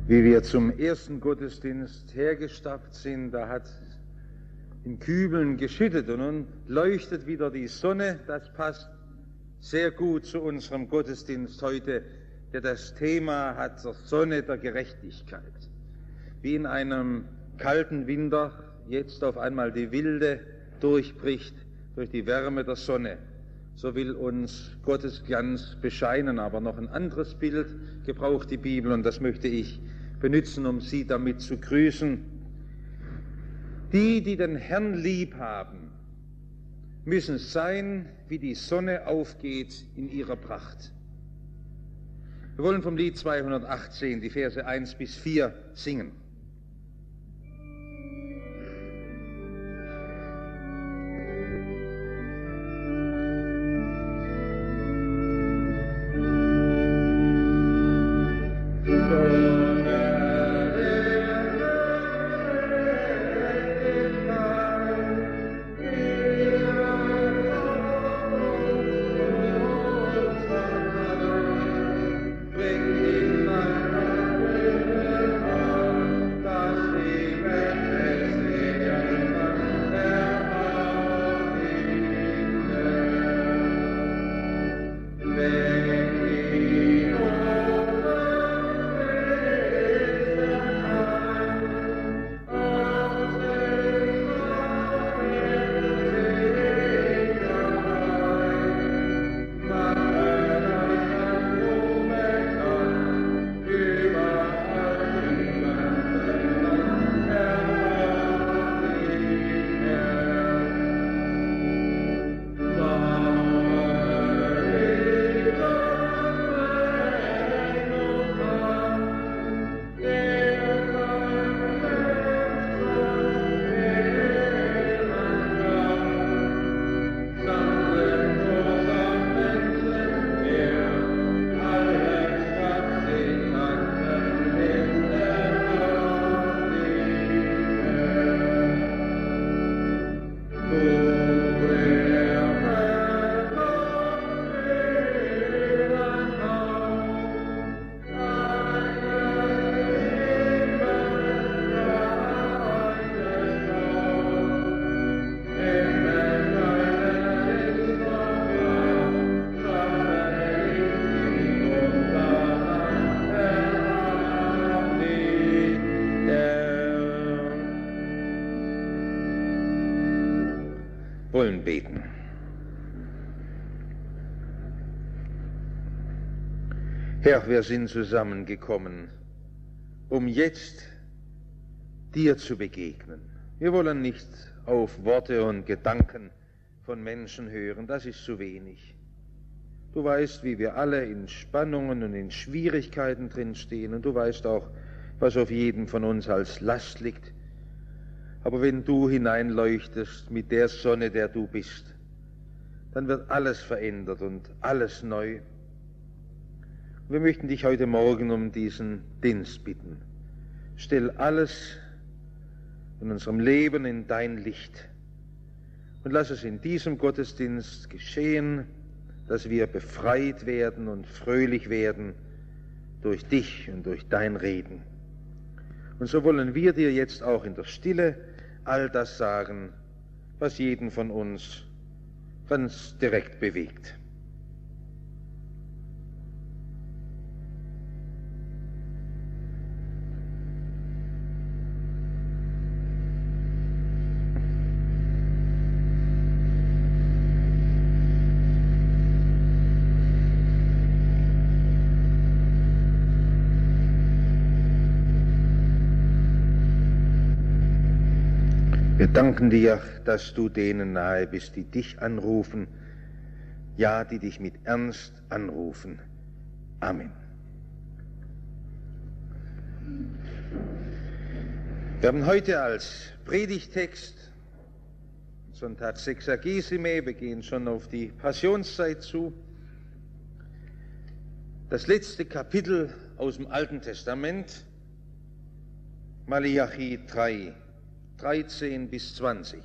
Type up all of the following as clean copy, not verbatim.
Wie wir zum ersten Gottesdienst hergestapft sind, da hat in Kübeln geschüttet und nun leuchtet wieder die Sonne. Das passt sehr gut zu unserem Gottesdienst heute, der das Thema hat, der Sonne der Gerechtigkeit. Wie in einem kalten Winter jetzt auf einmal die Wilde durchbricht durch die Wärme der Sonne, so will uns Gottes Glanz bescheinen. Aber noch ein anderes Bild gebraucht die Bibel, und das möchte ich benutzen, um Sie damit zu grüßen. Die den Herrn lieb haben, müssen sein, wie die Sonne aufgeht in ihrer Pracht. Wir wollen vom Lied 218 die Verse 1 bis 4 singen. Wollen beten. Herr, wir sind zusammengekommen, um jetzt dir zu begegnen. Wir wollen nicht auf Worte und Gedanken von Menschen hören, das ist zu wenig. Du weißt, wie wir alle in Spannungen und in Schwierigkeiten drinstehen, und du weißt auch, was auf jedem von uns als Last liegt. Aber wenn du hineinleuchtest mit der Sonne, der du bist, dann wird alles verändert und alles neu. Wir möchten dich heute Morgen um diesen Dienst bitten. Stell alles in unserem Leben in dein Licht und lass es in diesem Gottesdienst geschehen, dass wir befreit werden und fröhlich werden durch dich und durch dein Reden. Und so wollen wir dir jetzt auch in der Stille all das sagen, was jeden von uns ganz direkt bewegt. Wir danken dir, dass du denen nahe bist, die dich anrufen, ja, die dich mit Ernst anrufen. Amen. Wir haben heute als Predigtext Sonntag Sexagesime, wir gehen schon auf die Passionszeit zu, das letzte Kapitel aus dem Alten Testament, Malachi 3. 13 bis 20.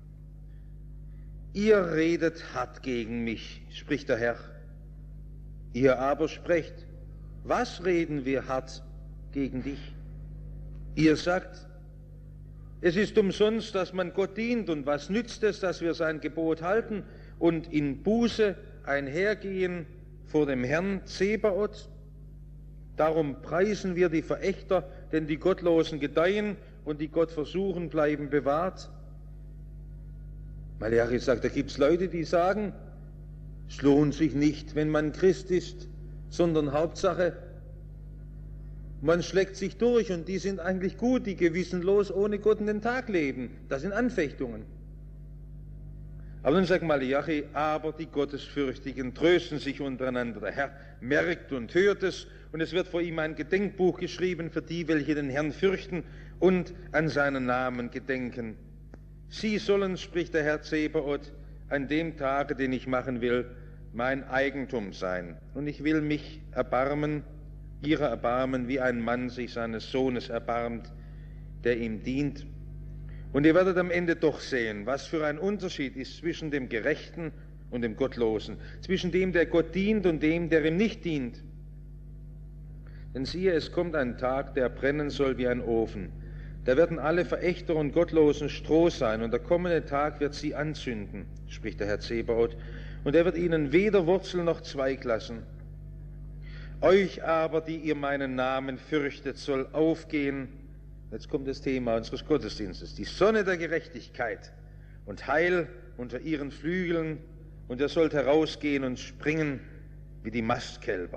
Ihr redet hart gegen mich, spricht der Herr. Ihr aber sprecht, was reden wir hart gegen dich. Ihr sagt, es ist umsonst, dass man Gott dient, und was nützt es, dass wir sein Gebot halten und in Buße einhergehen vor dem Herrn Zebaoth? Darum preisen wir die Verächter, denn die Gottlosen gedeihen und die Gott versuchen, bleiben bewahrt. Malachi sagt, da gibt es Leute, die sagen, es lohnt sich nicht, wenn man Christ ist, sondern Hauptsache, man schlägt sich durch, und die sind eigentlich gut, die gewissenlos ohne Gott in den Tag leben. Das sind Anfechtungen. Aber dann sagt Malachi, aber die Gottesfürchtigen trösten sich untereinander. Der Herr merkt und hört es, und es wird vor ihm ein Gedenkbuch geschrieben für die, welche den Herrn fürchten und an seinen Namen gedenken. Sie sollen, spricht der Herr Zebaoth, an dem Tage, den ich machen will, mein Eigentum sein. Und ich will mich erbarmen, ihrer erbarmen, wie ein Mann sich seines Sohnes erbarmt, der ihm dient. Und ihr werdet am Ende doch sehen, was für ein Unterschied ist zwischen dem Gerechten und dem Gottlosen, zwischen dem, der Gott dient, und dem, der ihm nicht dient. Denn siehe, es kommt ein Tag, der brennen soll wie ein Ofen. Da werden alle Verächter und Gottlosen Stroh sein, und der kommende Tag wird sie anzünden, spricht der Herr Zebaoth, und er wird ihnen weder Wurzel noch Zweig lassen. Euch aber, die ihr meinen Namen fürchtet, soll aufgehen, jetzt kommt das Thema unseres Gottesdienstes, die Sonne der Gerechtigkeit und Heil unter ihren Flügeln, und ihr sollt herausgehen und springen wie die Mastkälber.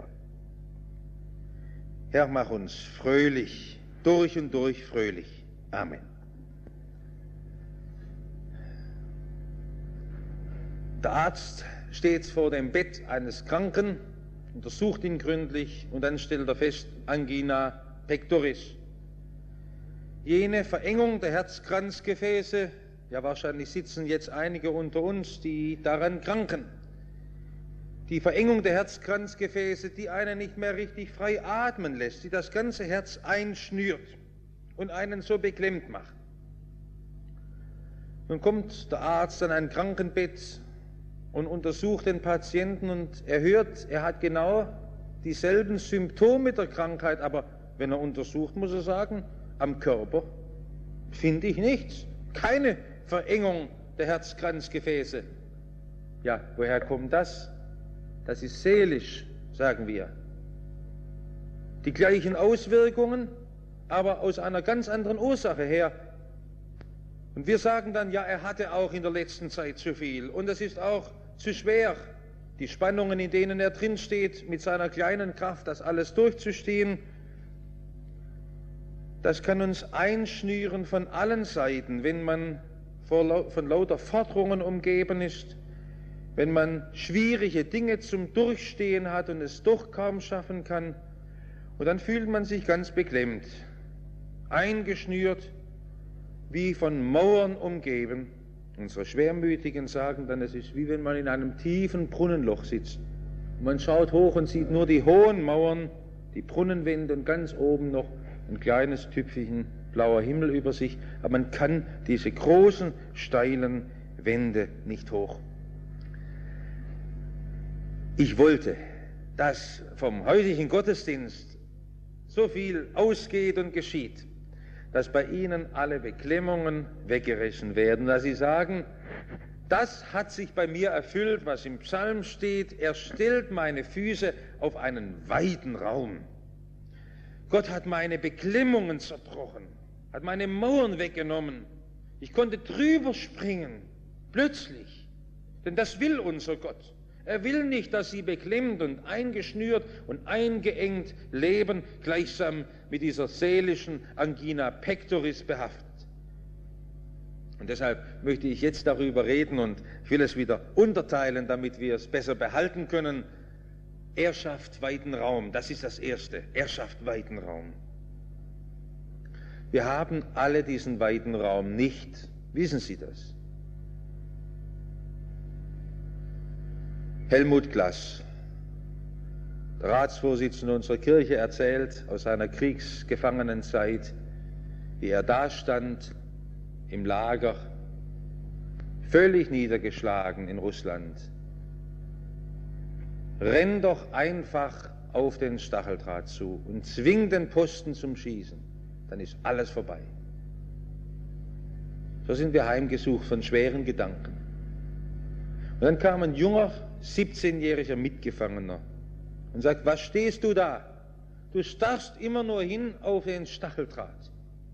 Herr, mach uns fröhlich, durch und durch fröhlich. Amen. Der Arzt steht vor dem Bett eines Kranken, untersucht ihn gründlich, und dann stellt er fest, Angina pectoris. Jene Verengung der Herzkranzgefäße, ja wahrscheinlich sitzen jetzt einige unter uns, die daran kranken. Die Verengung der Herzkranzgefäße, die einen nicht mehr richtig frei atmen lässt, die das ganze Herz einschnürt und einen so beklemmt macht. Nun kommt der Arzt an ein Krankenbett und untersucht den Patienten, und er hört, er hat genau dieselben Symptome der Krankheit, aber wenn er untersucht, muss er sagen, am Körper finde ich nichts, keine Verengung der Herzkranzgefäße. Ja, woher kommt das? Das ist seelisch, sagen wir. Die gleichen Auswirkungen, aber aus einer ganz anderen Ursache her. Und wir sagen dann, ja, er hatte auch in der letzten Zeit zu viel, und es ist auch zu schwer, die Spannungen, in denen er drinsteht, mit seiner kleinen Kraft, das alles durchzustehen. Das kann uns einschnüren von allen Seiten, wenn man von lauter Forderungen umgeben ist, wenn man schwierige Dinge zum Durchstehen hat und es doch kaum schaffen kann. Und dann fühlt man sich ganz beklemmt, eingeschnürt, wie von Mauern umgeben. Unsere Schwermütigen sagen dann, es ist wie wenn man in einem tiefen Brunnenloch sitzt. Und man schaut hoch und sieht nur die hohen Mauern, die Brunnenwände, und ganz oben noch ein kleines Tüpfelchen blauer Himmel über sich, aber man kann diese großen, steilen Wände nicht hoch. Ich wollte, dass vom heutigen Gottesdienst so viel ausgeht und geschieht, dass bei Ihnen alle Beklemmungen weggerissen werden, dass Sie sagen, das hat sich bei mir erfüllt, was im Psalm steht, er stellt meine Füße auf einen weiten Raum. Gott hat meine Beklemmungen zerbrochen, hat meine Mauern weggenommen. Ich konnte drüber springen, plötzlich, denn das will unser Gott. Er will nicht, dass sie beklemmt und eingeschnürt und eingeengt leben, gleichsam mit dieser seelischen Angina pectoris behaftet. Und deshalb möchte ich jetzt darüber reden, und ich will es wieder unterteilen, damit wir es besser behalten können. Er schafft weiten Raum, das ist das Erste. Er schafft weiten Raum. Wir haben alle diesen weiten Raum nicht. Wissen Sie das? Helmut Glass, der Ratsvorsitzende unserer Kirche, erzählt aus seiner Kriegsgefangenenzeit, wie er dastand im Lager, völlig niedergeschlagen in Russland. Renn doch einfach auf den Stacheldraht zu und zwingt den Posten zum Schießen, dann ist alles vorbei. So sind wir heimgesucht von schweren Gedanken. Und dann kam ein junger, 17-jähriger Mitgefangener und sagt, was stehst du da? Du starrst immer nur hin auf den Stacheldraht.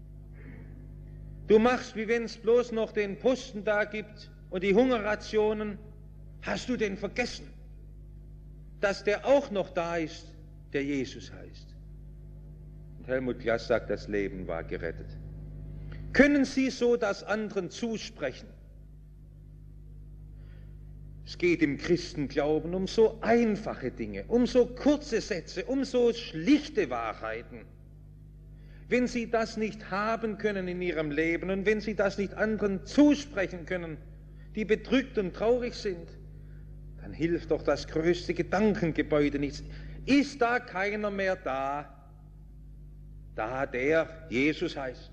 Du machst, wie wenn es bloß noch den Posten da gibt und die Hungerrationen. Hast du denn vergessen, dass der auch noch da ist, der Jesus heißt? Und Helmut Klass sagt, das Leben war gerettet. Können Sie so das anderen zusprechen? Es geht im Christenglauben um so einfache Dinge, um so kurze Sätze, um so schlichte Wahrheiten. Wenn Sie das nicht haben können in Ihrem Leben und wenn Sie das nicht anderen zusprechen können, die bedrückt und traurig sind, dann hilft doch das größte Gedankengebäude nichts. Ist da keiner mehr da, der Jesus heißt?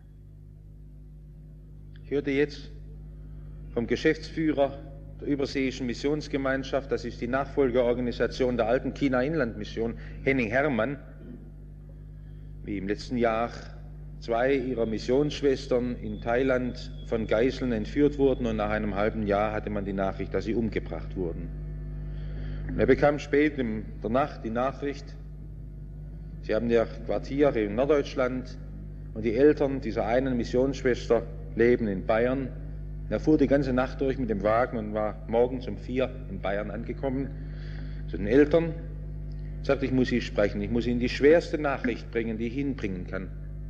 Ich hörte jetzt vom Geschäftsführer der Überseeischen Missionsgemeinschaft, das ist die Nachfolgeorganisation der alten China-Inland-Mission, Henning Hermann, wie im letzten Jahr 2 ihrer Missionsschwestern in Thailand von Geiseln entführt wurden und nach einem halben Jahr hatte man die Nachricht, dass sie umgebracht wurden. Und er bekam spät in der Nacht die Nachricht, sie haben ja Quartiere in Norddeutschland und die Eltern dieser einen Missionsschwester leben in Bayern. Er fuhr die ganze Nacht durch mit dem Wagen und war morgens um 4 in Bayern angekommen. Zu den Eltern sagte, ich muss Sie sprechen, ich muss Ihnen die schwerste Nachricht bringen, die ich Ihnen bringen kann.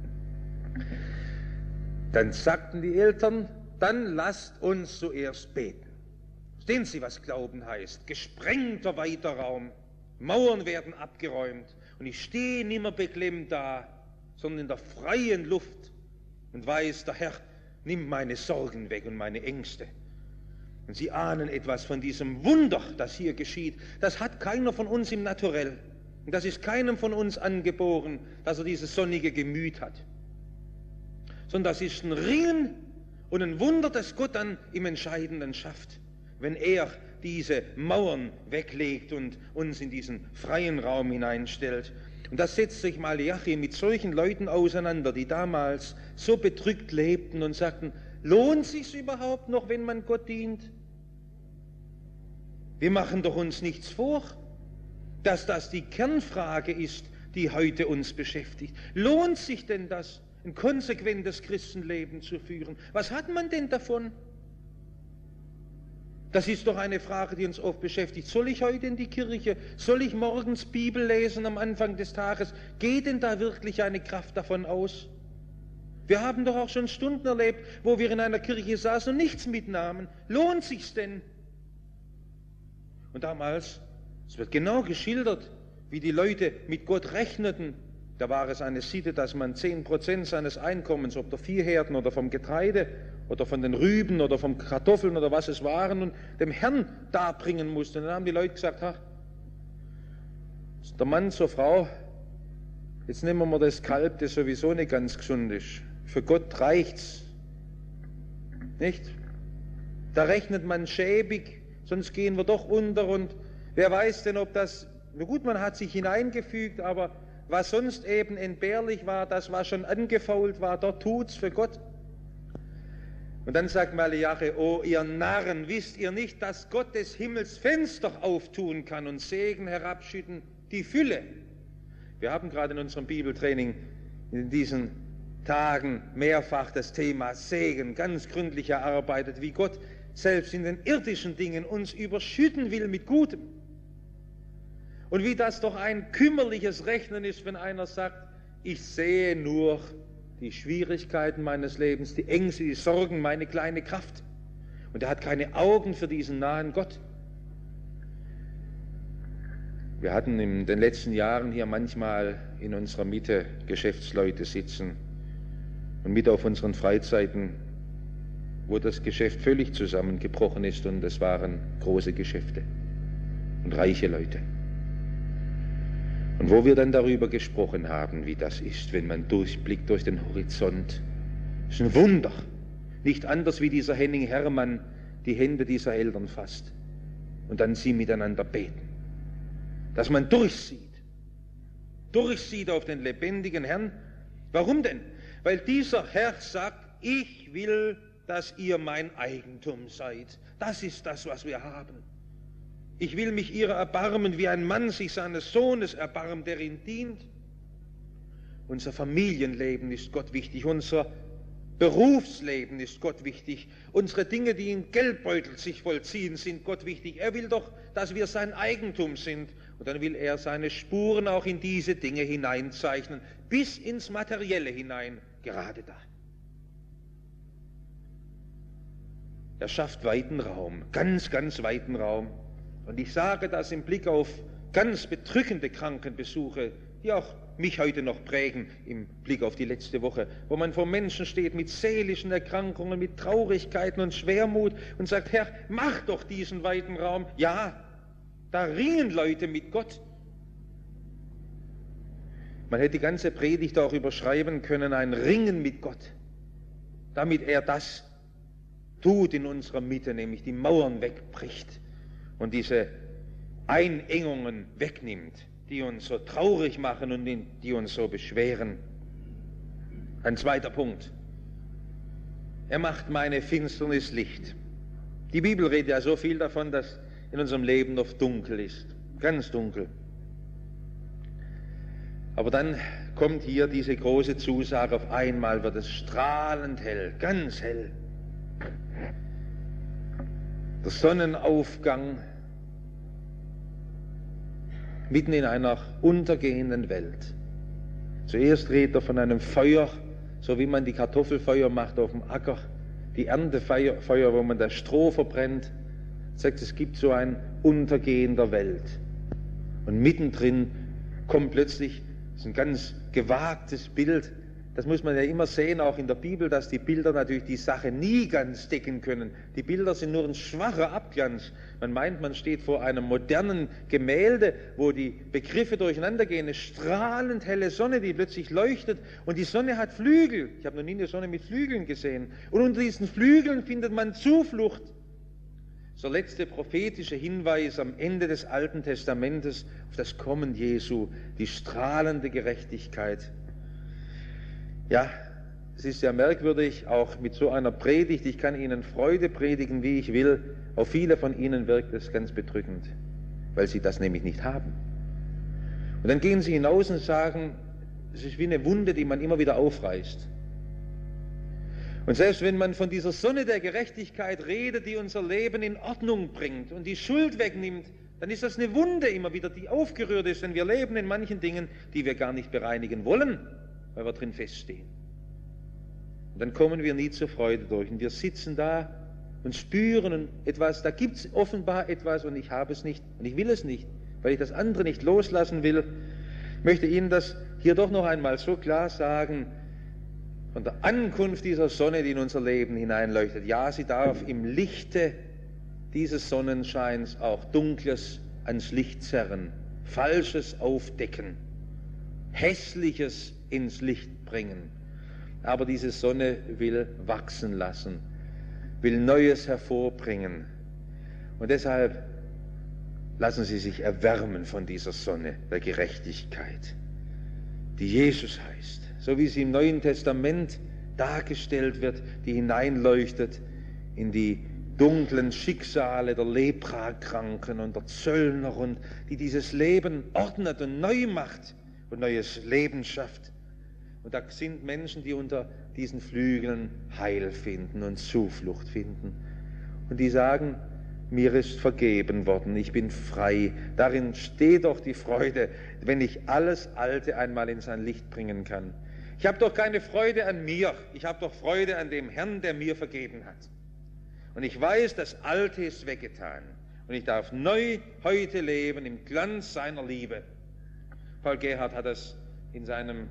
Dann sagten die Eltern, dann lasst uns zuerst beten. Verstehen Sie, was Glauben heißt? Gesprengter weiter Raum, Mauern werden abgeräumt und ich stehe nicht mehr beklemmt da, sondern in der freien Luft und weiß, der Herr nimmt meine Sorgen weg und meine Ängste. Und Sie ahnen etwas von diesem Wunder, das hier geschieht. Das hat keiner von uns im Naturell. Und das ist keinem von uns angeboren, dass er dieses sonnige Gemüt hat. Sondern das ist ein Ringen und ein Wunder, das Gott dann im Entscheidenden schafft, wenn er diese Mauern weglegt und uns in diesen freien Raum hineinstellt. Und das setzt sich Maleachi mit solchen Leuten auseinander, die damals so bedrückt lebten und sagten, lohnt sich's überhaupt noch, wenn man Gott dient? Wir machen doch uns nichts vor, dass das die Kernfrage ist, die heute uns beschäftigt. Lohnt sich denn das, ein konsequentes Christenleben zu führen? Was hat man denn davon? Das ist doch eine Frage, die uns oft beschäftigt. Soll ich heute in die Kirche? Soll ich morgens Bibel lesen am Anfang des Tages? Geht denn da wirklich eine Kraft davon aus? Wir haben doch auch schon Stunden erlebt, wo wir in einer Kirche saßen und nichts mitnahmen. Lohnt sich's denn? Und damals, es wird genau geschildert, wie die Leute mit Gott rechneten. Da war es eine Sitte, dass man 10% seines Einkommens, ob der Viehherden oder vom Getreide oder von den Rüben oder vom Kartoffeln oder was es waren, und dem Herrn darbringen musste. Und dann haben die Leute gesagt, ach, der Mann zur Frau, jetzt nehmen wir das Kalb, das sowieso nicht ganz gesund ist. Für Gott reicht's. Nicht? Da rechnet man schäbig, sonst gehen wir doch unter und wer weiß denn, ob das, na gut, man hat sich hineingefügt, aber was sonst eben entbehrlich war, das was schon angefault war, dort tut's für Gott. Und dann sagt Maleachi, oh ihr Narren, wisst ihr nicht, dass Gott des Himmels Fenster auftun kann und Segen herabschütten, die Fülle. Wir haben gerade in unserem Bibeltraining in diesen Tagen mehrfach das Thema Segen ganz gründlich erarbeitet, wie Gott selbst in den irdischen Dingen uns überschütten will mit Gutem. Und wie das doch ein kümmerliches Rechnen ist, wenn einer sagt, ich sehe nur die Schwierigkeiten meines Lebens, die Ängste, die Sorgen, meine kleine Kraft. Und er hat keine Augen für diesen nahen Gott. Wir hatten in den letzten Jahren hier manchmal in unserer Mitte Geschäftsleute sitzen und mit auf unseren Freizeiten, wo das Geschäft völlig zusammengebrochen ist und es waren große Geschäfte und reiche Leute. Und wo wir dann darüber gesprochen haben, wie das ist, wenn man durchblickt durch den Horizont, ist ein Wunder. Nicht anders wie dieser Henning Hermann die Hände dieser Eltern fasst und dann sie miteinander beten. Dass man durchsieht, durchsieht auf den lebendigen Herrn. Warum denn? Weil dieser Herr sagt, ich will, dass ihr mein Eigentum seid. Das ist das, was wir haben. Ich will mich ihrer erbarmen, wie ein Mann sich seines Sohnes erbarmt, der ihn dient. Unser Familienleben ist Gott wichtig, unser Berufsleben ist Gott wichtig, unsere Dinge, die im Geldbeutel sich vollziehen, sind Gott wichtig. Er will doch, dass wir sein Eigentum sind, und dann will er seine Spuren auch in diese Dinge hineinzeichnen, bis ins Materielle hinein, gerade da. Er schafft weiten Raum, ganz, ganz weiten Raum. Und ich sage das im Blick auf ganz bedrückende Krankenbesuche, die auch mich heute noch prägen, im Blick auf die letzte Woche, wo man vor Menschen steht mit seelischen Erkrankungen, mit Traurigkeiten und Schwermut und sagt, Herr, mach doch diesen weiten Raum. Ja, da ringen Leute mit Gott. Man hätte die ganze Predigt auch überschreiben können, ein Ringen mit Gott, damit er das tut in unserer Mitte, nämlich die Mauern wegbricht und diese Einengungen wegnimmt, die uns so traurig machen und die uns so beschweren. Ein zweiter Punkt. Er macht meine Finsternis Licht. Die Bibel redet ja so viel davon, dass in unserem Leben oft dunkel ist, ganz dunkel. Aber dann kommt hier diese große Zusage, auf einmal wird es strahlend hell, ganz hell. Der Sonnenaufgang mitten in einer untergehenden Welt. Zuerst redet er von einem Feuer, so wie man die Kartoffelfeuer macht auf dem Acker, die Erntefeuer, wo man das Stroh verbrennt. Er sagt, es gibt so ein Untergehen der Welt. Und mittendrin kommt plötzlich, das ist ein ganz gewagtes Bild, das muss man ja immer sehen, auch in der Bibel, dass die Bilder natürlich die Sache nie ganz decken können. Die Bilder sind nur ein schwacher Abglanz. Man meint, man steht vor einem modernen Gemälde, wo die Begriffe durcheinander gehen. Eine strahlend helle Sonne, die plötzlich leuchtet. Und die Sonne hat Flügel. Ich habe noch nie eine Sonne mit Flügeln gesehen. Und unter diesen Flügeln findet man Zuflucht. So letzte prophetische Hinweis am Ende des Alten Testamentes auf das Kommen Jesu, die strahlende Gerechtigkeit. Ja, es ist ja merkwürdig, auch mit so einer Predigt, ich kann Ihnen Freude predigen, wie ich will, auf viele von Ihnen wirkt es ganz bedrückend, weil sie das nämlich nicht haben. Und dann gehen sie hinaus und sagen, es ist wie eine Wunde, die man immer wieder aufreißt. Und selbst wenn man von dieser Sonne der Gerechtigkeit redet, die unser Leben in Ordnung bringt und die Schuld wegnimmt, dann ist das eine Wunde immer wieder, die aufgerührt ist, denn wir leben in manchen Dingen, die wir gar nicht bereinigen wollen, weil wir drin feststehen. Und dann kommen wir nie zur Freude durch. Und wir sitzen da und spüren etwas, da gibt es offenbar etwas und ich habe es nicht und ich will es nicht, weil ich das andere nicht loslassen will. Ich möchte Ihnen das hier doch noch einmal so klar sagen, von der Ankunft dieser Sonne, die in unser Leben hineinleuchtet. Ja, sie darf im Lichte dieses Sonnenscheins auch Dunkles ans Licht zerren, Falsches aufdecken, Hässliches ins Licht bringen. Aber diese Sonne will wachsen lassen, will Neues hervorbringen. Und deshalb lassen Sie sich erwärmen von dieser Sonne der Gerechtigkeit, die Jesus heißt, so wie sie im Neuen Testament dargestellt wird, die hineinleuchtet in die dunklen Schicksale der Leprakranken und der Zöllner und die dieses Leben ordnet und neu macht und neues Leben schafft. Und da sind Menschen, die unter diesen Flügeln Heil finden und Zuflucht finden. Und die sagen, mir ist vergeben worden, ich bin frei. Darin steht doch die Freude, wenn ich alles Alte einmal in sein Licht bringen kann. Ich habe doch keine Freude an mir, ich habe doch Freude an dem Herrn, der mir vergeben hat. Und ich weiß, das Alte ist weggetan. Und ich darf neu heute leben im Glanz seiner Liebe. Paul Gerhardt hat das in seinem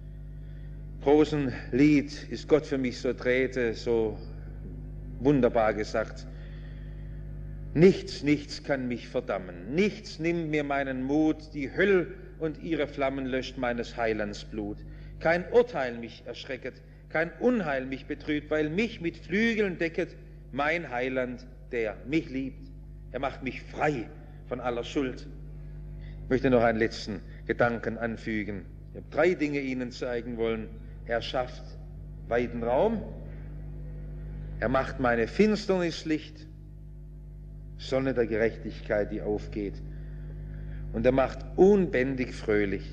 großen Lied, Ist Gott für mich so Träte, so wunderbar gesagt. Nichts, nichts kann mich verdammen. Nichts nimmt mir meinen Mut. Die Hölle und ihre Flammen löscht meines Heilands Blut. Kein Urteil mich erschrecket, kein Unheil mich betrübt, weil mich mit Flügeln decket mein Heiland, der mich liebt. Er macht mich frei von aller Schuld. Ich möchte noch einen letzten Gedanken anfügen. Ich habe 3 Dinge Ihnen zeigen wollen. Er schafft weiten Raum, er macht meine Finsternis Licht, Sonne der Gerechtigkeit, die aufgeht, und er macht unbändig fröhlich.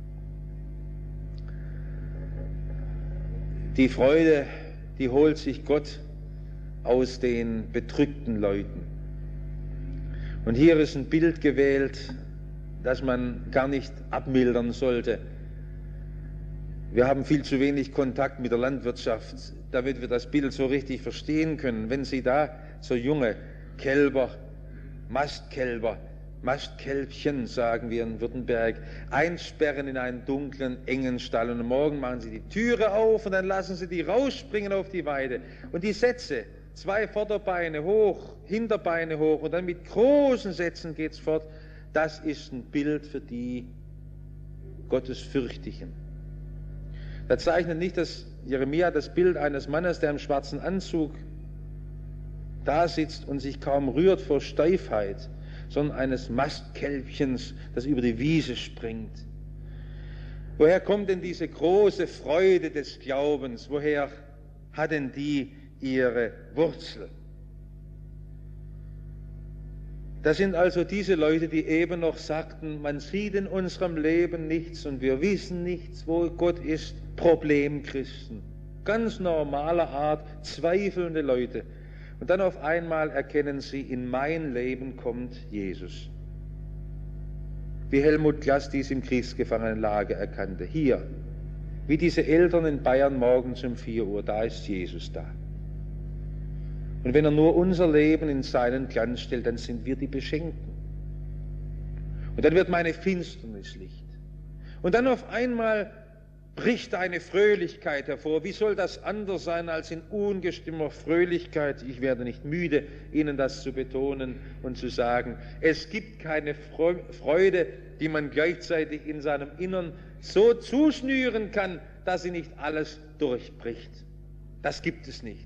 Die Freude, die holt sich Gott aus den bedrückten Leuten. Und hier ist ein Bild gewählt, das man gar nicht abmildern sollte. Wir haben viel zu wenig Kontakt mit der Landwirtschaft, damit wir das Bild so richtig verstehen können. Wenn Sie da so junge Kälber, Mastkälbchen, sagen wir in Württemberg, einsperren in einen dunklen, engen Stall, und am Morgen machen Sie die Türe auf und dann lassen Sie die rausspringen auf die Weide. Und die Sätze, 2 Vorderbeine hoch, Hinterbeine hoch und dann mit großen Sätzen geht's fort, das ist ein Bild für die Gottesfürchtigen. Da zeichnet nicht Jeremia das Bild eines Mannes, der im schwarzen Anzug da sitzt und sich kaum rührt vor Steifheit, sondern eines Mastkälbchens, das über die Wiese springt. Woher kommt denn diese große Freude des Glaubens? Woher hat denn die ihre Wurzel? Das sind also diese Leute, die eben noch sagten, man sieht in unserem Leben nichts und wir wissen nichts, wo Gott ist. Problemchristen, ganz normaler Art, zweifelnde Leute. Und dann auf einmal erkennen sie, in mein Leben kommt Jesus. Wie Helmut Klass dies im Kriegsgefangenenlager erkannte. Hier, wie diese Eltern in Bayern morgens um 4 Uhr, da ist Jesus da. Und wenn er nur unser Leben in seinen Glanz stellt, dann sind wir die Beschenkten. Und dann wird meine Finsternis Licht. Und dann auf einmal bricht eine Fröhlichkeit hervor. Wie soll das anders sein als in ungestimmter Fröhlichkeit? Ich werde nicht müde, Ihnen das zu betonen und zu sagen, es gibt keine Freude, die man gleichzeitig in seinem Innern so zuschnüren kann, dass sie nicht alles durchbricht. Das gibt es nicht.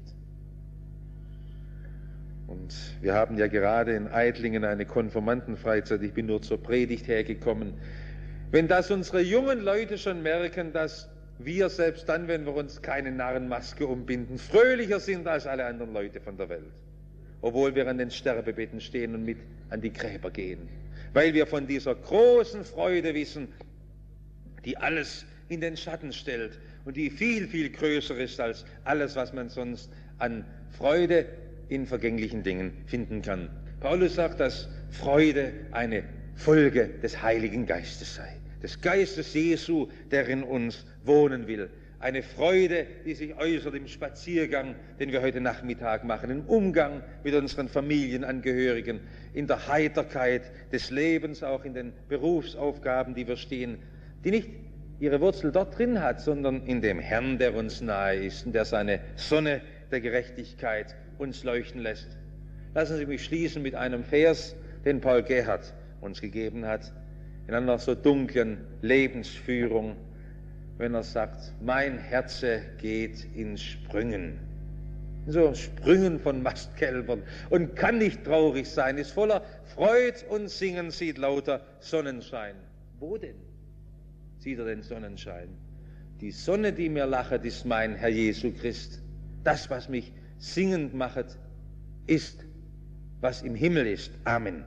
Und wir haben ja gerade in Eitlingen eine Konfirmandenfreizeit, ich bin nur zur Predigt hergekommen. Wenn das unsere jungen Leute schon merken, dass wir selbst dann, wenn wir uns keine Narrenmaske umbinden, fröhlicher sind als alle anderen Leute von der Welt, obwohl wir an den Sterbebetten stehen und mit an die Gräber gehen, weil wir von dieser großen Freude wissen, die alles in den Schatten stellt und die viel, viel größer ist als alles, was man sonst an Freude in vergänglichen Dingen finden kann. Paulus sagt, dass Freude eine Folge des Heiligen Geistes sei, des Geistes Jesu, der in uns wohnen will. Eine Freude, die sich äußert im Spaziergang, den wir heute Nachmittag machen, im Umgang mit unseren Familienangehörigen, in der Heiterkeit des Lebens, auch in den Berufsaufgaben, die wir stehen, die nicht ihre Wurzel dort drin hat, sondern in dem Herrn, der uns nahe ist und der seine Sonne der Gerechtigkeit uns leuchten lässt. Lassen Sie mich schließen mit einem Vers, den Paul Gerhardt uns gegeben hat, in einer so dunklen Lebensführung, wenn er sagt, mein Herze geht in Sprüngen. So Sprüngen von Mastkälbern und kann nicht traurig sein, ist voller Freud und Singen, sieht lauter Sonnenschein. Wo denn sieht er den Sonnenschein? Die Sonne, die mir lachet, ist mein Herr Jesu Christ. Das, was mich singend machet, ist, was im Himmel ist. Amen.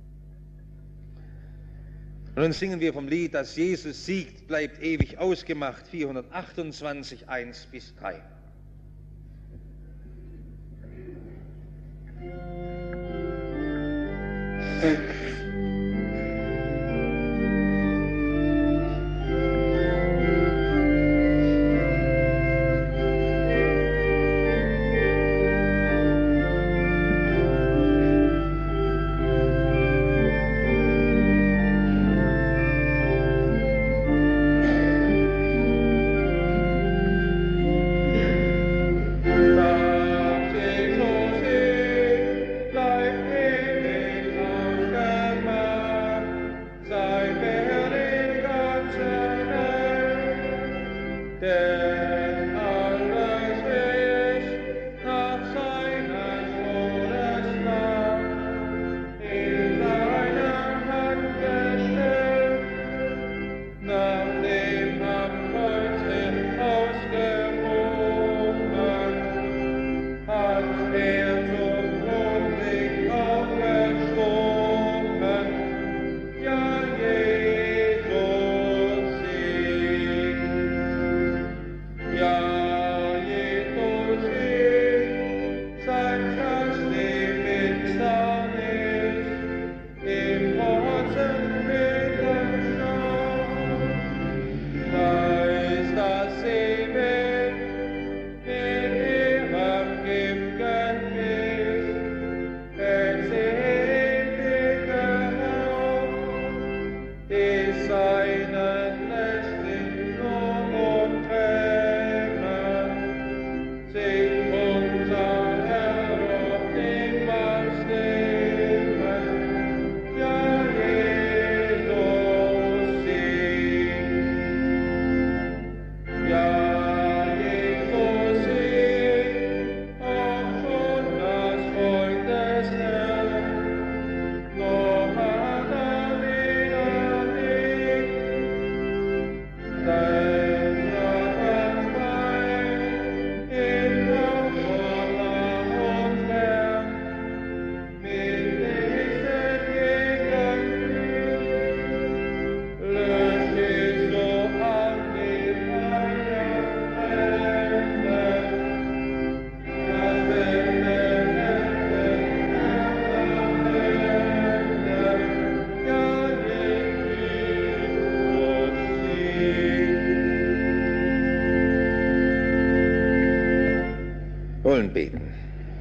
Und nun singen wir vom Lied, dass Jesus siegt, bleibt ewig ausgemacht, 428, 1 bis 3. wollen beten.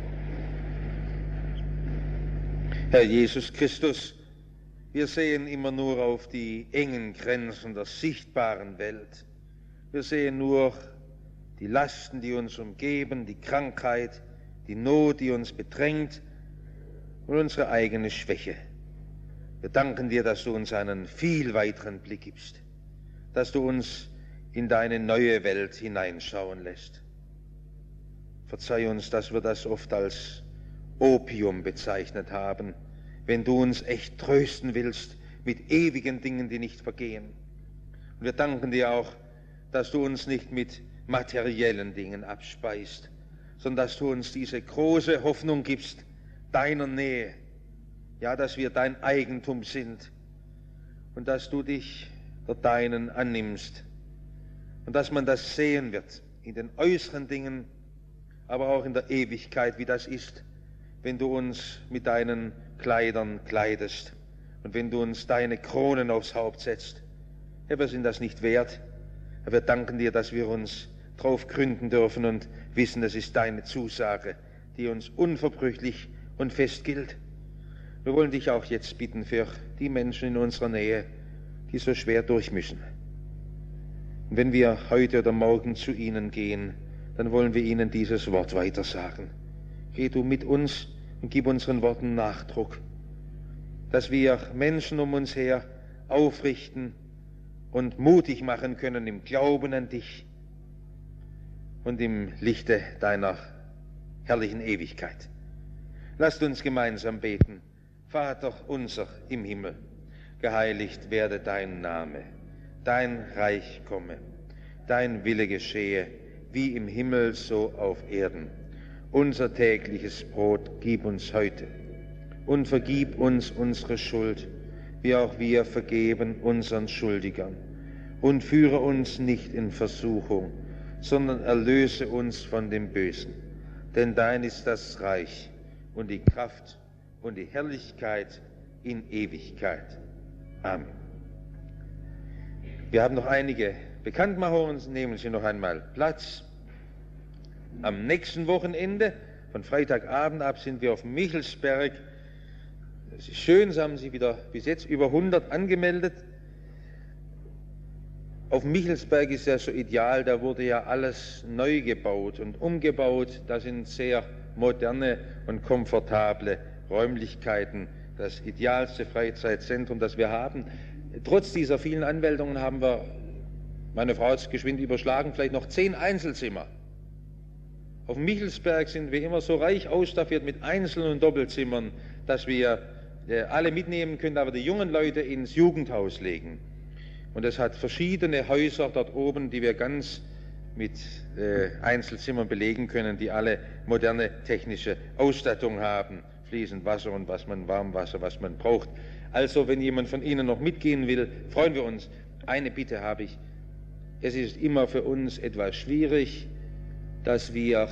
Herr Jesus Christus, wir sehen immer nur auf die engen Grenzen der sichtbaren Welt. Wir sehen nur die Lasten, die uns umgeben, die Krankheit, die Not, die uns bedrängt und unsere eigene Schwäche. Wir danken dir, dass du uns einen viel weiteren Blick gibst, dass du uns in deine neue Welt hineinschauen lässt. Verzeih uns, dass wir das oft als Opium bezeichnet haben, wenn du uns echt trösten willst mit ewigen Dingen, die nicht vergehen. Und wir danken dir auch, dass du uns nicht mit materiellen Dingen abspeist, sondern dass du uns diese große Hoffnung gibst, deiner Nähe, ja, dass wir dein Eigentum sind und dass du dich der Deinen annimmst und dass man das sehen wird in den äußeren Dingen, aber auch in der Ewigkeit, wie das ist, wenn du uns mit deinen Kleidern kleidest und wenn du uns deine Kronen aufs Haupt setzt. Ja, wir sind das nicht wert, aber wir danken dir, dass wir uns drauf gründen dürfen und wissen, es ist deine Zusage, die uns unverbrüchlich und fest gilt. Wir wollen dich auch jetzt bitten für die Menschen in unserer Nähe, die so schwer durch müssen. Und wenn wir heute oder morgen zu ihnen gehen, dann wollen wir ihnen dieses Wort weitersagen. Geh du mit uns und gib unseren Worten Nachdruck, dass wir Menschen um uns her aufrichten und mutig machen können im Glauben an dich und im Lichte deiner herrlichen Ewigkeit. Lasst uns gemeinsam beten. Vater unser im Himmel, geheiligt werde dein Name, dein Reich komme, dein Wille geschehe, wie im Himmel so auf Erden. Unser tägliches Brot gib uns heute und vergib uns unsere Schuld, wie auch wir vergeben unseren Schuldigern. Und führe uns nicht in Versuchung, sondern erlöse uns von dem Bösen. Denn dein ist das Reich und die Kraft und die Herrlichkeit in Ewigkeit. Amen. Wir haben noch einige Bekanntmachungen, nehmen Sie noch einmal Platz. Am nächsten Wochenende, von Freitagabend ab, sind wir auf Michelsberg. Es ist schön, es haben sich wieder bis jetzt über 100 angemeldet. Auf Michelsberg ist ja so ideal, da wurde ja alles neu gebaut und umgebaut. Da sind sehr moderne und komfortable Räumlichkeiten, das idealste Freizeitzentrum, das wir haben. Trotz dieser vielen Anmeldungen haben wir, meine Frau hat es geschwind überschlagen, vielleicht noch 10 Einzelzimmer. Auf Michelsberg sind wir immer so reich ausstaffiert mit Einzel- und Doppelzimmern, dass wir alle mitnehmen können, aber die jungen Leute ins Jugendhaus legen. Und es hat verschiedene Häuser dort oben, die wir ganz mit Einzelzimmern belegen können, die alle moderne technische Ausstattung haben, fließend Wasser und Warmwasser, was man braucht. Also, wenn jemand von Ihnen noch mitgehen will, freuen wir uns. Eine Bitte habe ich. Es ist immer für uns etwas schwierig, dass wir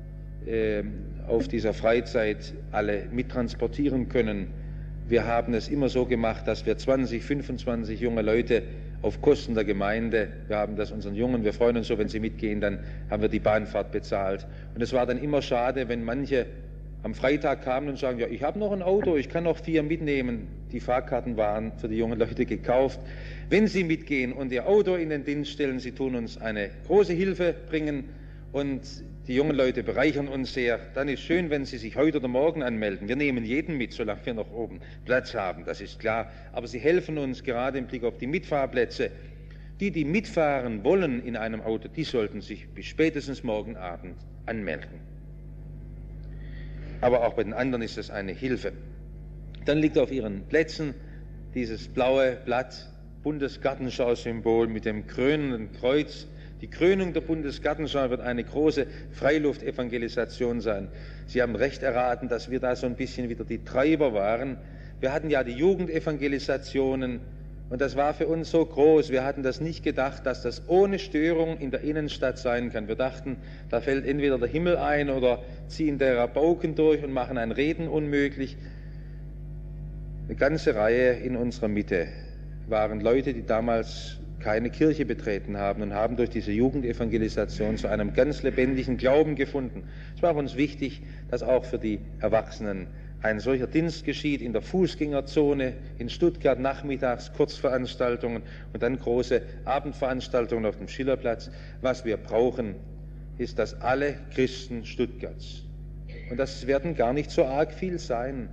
auf dieser Freizeit alle mittransportieren können. Wir haben es immer so gemacht, dass wir 20, 25 junge Leute auf Kosten der Gemeinde, wir haben das unseren Jungen, wir freuen uns so, wenn sie mitgehen, dann haben wir die Bahnfahrt bezahlt. Und es war dann immer schade, wenn manche am Freitag kamen und sagen, ja, ich habe noch ein Auto, ich kann noch 4 mitnehmen. Die Fahrkarten waren für die jungen Leute gekauft. Wenn sie mitgehen und ihr Auto in den Dienst stellen, sie tun uns eine große Hilfe bringen und die jungen Leute bereichern uns sehr, dann ist schön, wenn sie sich heute oder morgen anmelden. Wir nehmen jeden mit, solange wir noch oben Platz haben, das ist klar. Aber sie helfen uns gerade im Blick auf die Mitfahrplätze. Die mitfahren wollen in einem Auto, die sollten sich bis spätestens morgen Abend anmelden. Aber auch bei den anderen ist das eine Hilfe. Dann liegt auf Ihren Plätzen dieses blaue Blatt, Bundesgartenschau-Symbol mit dem krönenden Kreuz. Die Krönung der Bundesgartenschau wird eine große Freiluft-Evangelisation sein. Sie haben recht erraten, dass wir da so ein bisschen wieder die Treiber waren. Wir hatten ja die Jugendevangelisationen und das war für uns so groß. Wir hatten das nicht gedacht, dass das ohne Störung in der Innenstadt sein kann. Wir dachten, da fällt entweder der Himmel ein oder ziehen der Rabauken durch und machen ein Reden unmöglich. Eine ganze Reihe in unserer Mitte waren Leute, die damals keine Kirche betreten haben und haben durch diese Jugendevangelisation zu einem ganz lebendigen Glauben gefunden. Es war uns wichtig, dass auch für die Erwachsenen ein solcher Dienst geschieht in der Fußgängerzone in Stuttgart, nachmittags Kurzveranstaltungen und dann große Abendveranstaltungen auf dem Schillerplatz. Was wir brauchen, ist, dass alle Christen Stuttgarts, und das werden gar nicht so arg viel sein,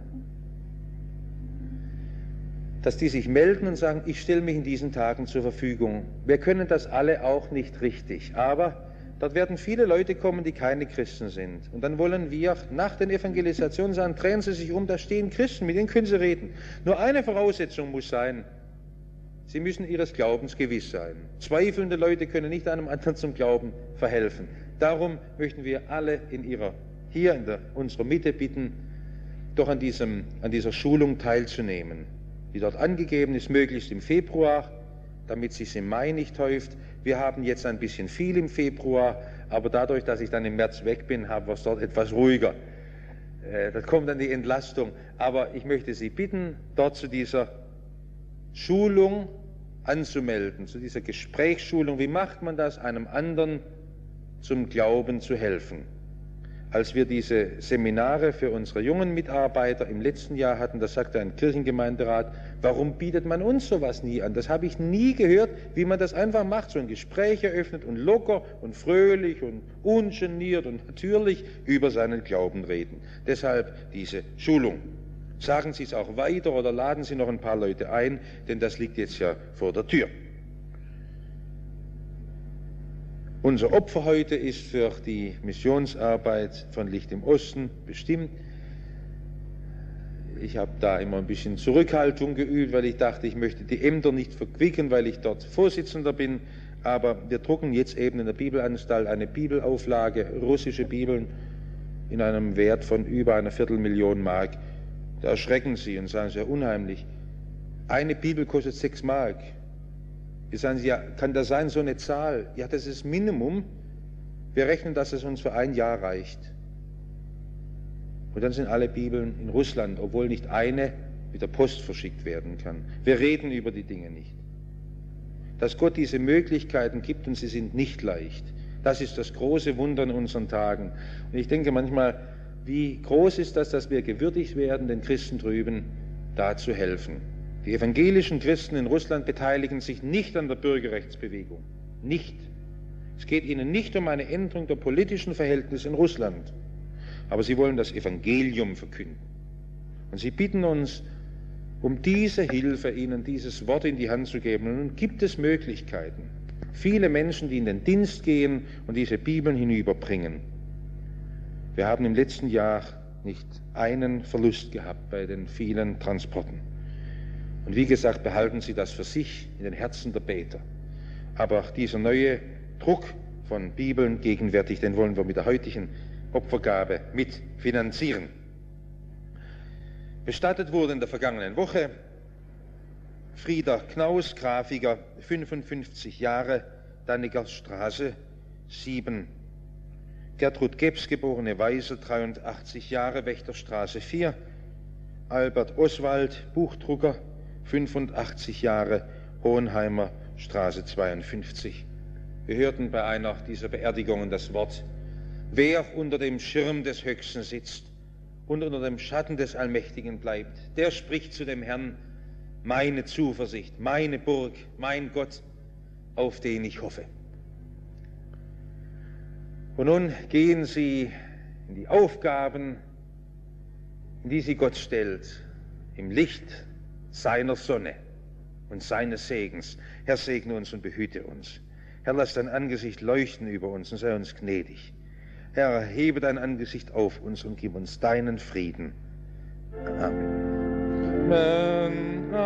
dass die sich melden und sagen, ich stelle mich in diesen Tagen zur Verfügung. Wir können das alle auch nicht richtig, aber dort werden viele Leute kommen, die keine Christen sind. Und dann wollen wir nach den Evangelisationen sagen, drehen Sie sich um, da stehen Christen, mit denen können Sie reden. Nur eine Voraussetzung muss sein, Sie müssen Ihres Glaubens gewiss sein. Zweifelnde Leute können nicht einem anderen zum Glauben verhelfen. Darum möchten wir alle hier in unserer Mitte bitten, doch an dieser Schulung teilzunehmen, die dort angegeben ist, möglichst im Februar, damit sich im Mai nicht häuft. Wir haben jetzt ein bisschen viel im Februar, aber dadurch, dass ich dann im März weg bin, haben wir es dort etwas ruhiger. Da kommt dann die Entlastung. Aber ich möchte Sie bitten, dort zu dieser Schulung anzumelden, zu dieser Gesprächsschulung. Wie macht man das, einem anderen zum Glauben zu helfen? Als wir diese Seminare für unsere jungen Mitarbeiter im letzten Jahr hatten, da sagte ein Kirchengemeinderat, warum bietet man uns sowas nie an? Das habe ich nie gehört, wie man das einfach macht, so ein Gespräch eröffnet und locker und fröhlich und ungeniert und natürlich über seinen Glauben reden. Deshalb diese Schulung. Sagen Sie es auch weiter oder laden Sie noch ein paar Leute ein, denn das liegt jetzt ja vor der Tür. Unser Opfer heute ist für die Missionsarbeit von Licht im Osten bestimmt. Ich habe da immer ein bisschen Zurückhaltung geübt, weil ich dachte, ich möchte die Ämter nicht verquicken, weil ich dort Vorsitzender bin. Aber wir drucken jetzt eben in der Bibelanstalt eine Bibelauflage, russische Bibeln, in einem Wert von über einer Viertelmillion Mark. Da erschrecken Sie und sagen Sie, ja, unheimlich. Eine Bibel kostet 6 Mark. Wir sagen Sie, ja, kann das sein, so eine Zahl? Ja, das ist Minimum. Wir rechnen, dass es uns für 1 Jahr reicht. Und dann sind alle Bibeln in Russland, obwohl nicht eine mit der Post verschickt werden kann. Wir reden über die Dinge nicht. Dass Gott diese Möglichkeiten gibt und sie sind nicht leicht, das ist das große Wunder in unseren Tagen. Und ich denke manchmal, wie groß ist das, dass wir gewürdigt werden, den Christen drüben da zu helfen. Die evangelischen Christen in Russland beteiligen sich nicht an der Bürgerrechtsbewegung. Nicht. Es geht ihnen nicht um eine Änderung der politischen Verhältnisse in Russland. Aber sie wollen das Evangelium verkünden. Und sie bitten uns, um diese Hilfe, ihnen dieses Wort in die Hand zu geben. Und nun gibt es Möglichkeiten. Viele Menschen, die in den Dienst gehen und diese Bibeln hinüberbringen. Wir haben im letzten Jahr nicht einen Verlust gehabt bei den vielen Transporten. Und wie gesagt, behalten Sie das für sich in den Herzen der Beter. Aber dieser neue Druck von Bibeln gegenwärtig, den wollen wir mit der heutigen Opfergabe mitfinanzieren. Bestattet wurde in der vergangenen Woche Frieda Knaus, Grafiker, 55 Jahre, Danniger Straße 7. Gertrud Gebs, geborene Weisel, 83 Jahre, Wächterstraße 4. Albert Oswald, Buchdrucker, 85 Jahre, Hohenheimer Straße 52. Wir hörten bei einer dieser Beerdigungen das Wort, wer unter dem Schirm des Höchsten sitzt und unter dem Schatten des Allmächtigen bleibt, der spricht zu dem Herrn, meine Zuversicht, meine Burg, mein Gott, auf den ich hoffe. Und nun gehen Sie in die Aufgaben, in die Sie Gott stellt, im Licht seiner Sonne und seines Segens. Herr, segne uns und behüte uns. Herr, lass dein Angesicht leuchten über uns und sei uns gnädig. Herr, hebe dein Angesicht auf uns und gib uns deinen Frieden. Amen. Amen.